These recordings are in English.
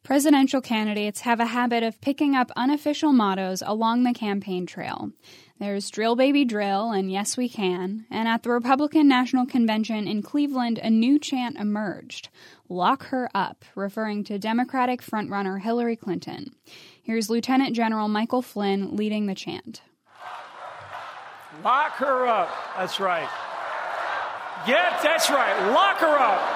Presidential candidates have a habit of picking up unofficial mottos along the campaign trail. There's Drill Baby Drill and Yes We Can, and at the Republican National Convention in Cleveland, a new chant emerged, Lock Her Up, referring to Democratic frontrunner Hillary Clinton. Here's Lieutenant General Michael Flynn leading the chant. Lock her up. That's right. Yeah, that's right. Lock her up.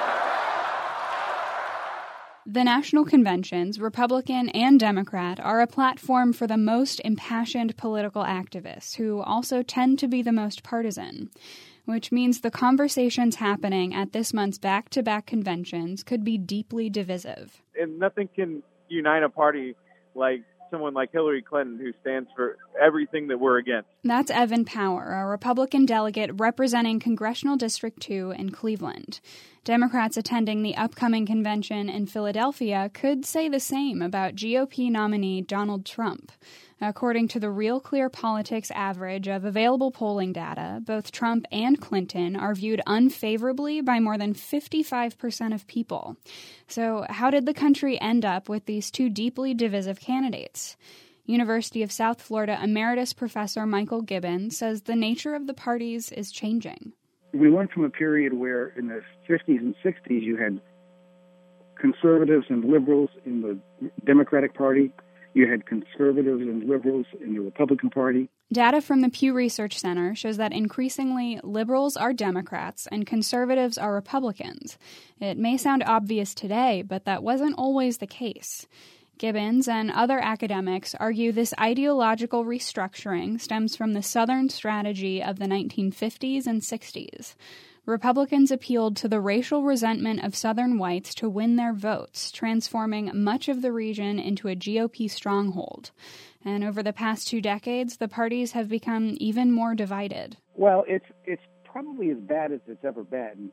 The national conventions, Republican and Democrat, are a platform for the most impassioned political activists, who also tend to be the most partisan, which means the conversations happening at this month's back-to-back conventions could be deeply divisive. And nothing can unite a party like someone like Hillary Clinton, who stands for everything that we're against. That's Evan Power, a Republican delegate representing Congressional District 2 in Cleveland. Democrats attending the upcoming convention in Philadelphia could say the same about GOP nominee Donald Trump. According to the Real Clear Politics average of available polling data, both Trump and Clinton are viewed unfavorably by more than 55% of people. So how did the country end up with these two deeply divisive candidates? University of South Florida Emeritus Professor Michael Gibbons says the nature of the parties is changing. We went from a period where in the 50s and 60s you had conservatives and liberals in the Democratic Party. You had conservatives and liberals in the Republican Party. Data from the Pew Research Center shows that increasingly liberals are Democrats and conservatives are Republicans. It may sound obvious today, but that wasn't always the case. Gibbons and other academics argue this ideological restructuring stems from the Southern strategy of the 1950s and 60s. Republicans appealed to the racial resentment of Southern whites to win their votes, transforming much of the region into a GOP stronghold. And over the past 2 decades, the parties have become even more divided. Well, it's probably as bad as it's ever been,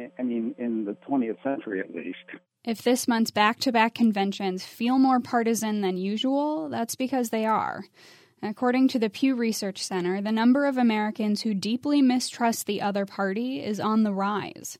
in the 20th century at least. If this month's back-to-back conventions feel more partisan than usual, that's because they are. According to the Pew Research Center, the number of Americans who deeply mistrust the other party is on the rise.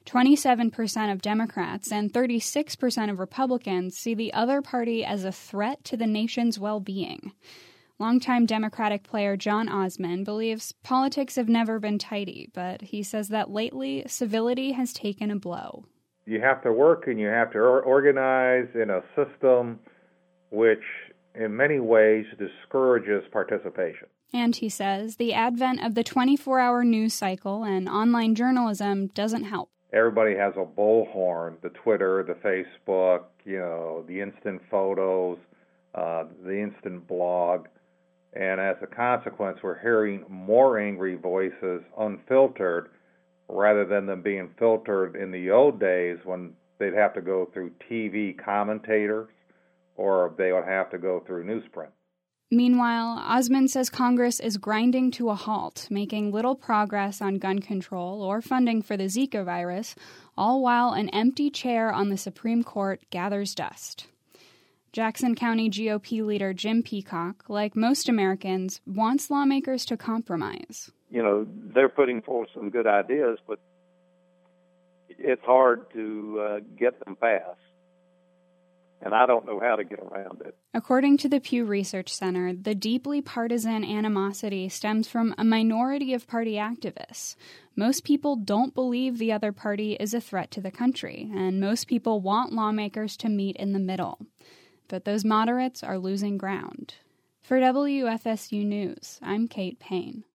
27% of Democrats and 36% of Republicans see the other party as a threat to the nation's well-being. Longtime Democratic player John Osmond believes politics have never been tidy, but he says that lately civility has taken a blow. You have to work and you have to organize in a system which in many ways discourages participation. And he says the advent of the 24-hour news cycle and online journalism doesn't help. Everybody has a bullhorn, the Twitter, the Facebook, the instant photos, the instant blog. And as a consequence, we're hearing more angry voices unfiltered rather than them being filtered in the old days when they'd have to go through TV commentators or they would have to go through newsprint. Meanwhile, Osmond says Congress is grinding to a halt, making little progress on gun control or funding for the Zika virus, all while an empty chair on the Supreme Court gathers dust. Jackson County GOP leader Jim Peacock, like most Americans, wants lawmakers to compromise. They're putting forth some good ideas, but it's hard to get them passed. And I don't know how to get around it. According to the Pew Research Center, the deeply partisan animosity stems from a minority of party activists. Most people don't believe the other party is a threat to the country, and most people want lawmakers to meet in the middle. But those moderates are losing ground. For WFSU News, I'm Kate Payne.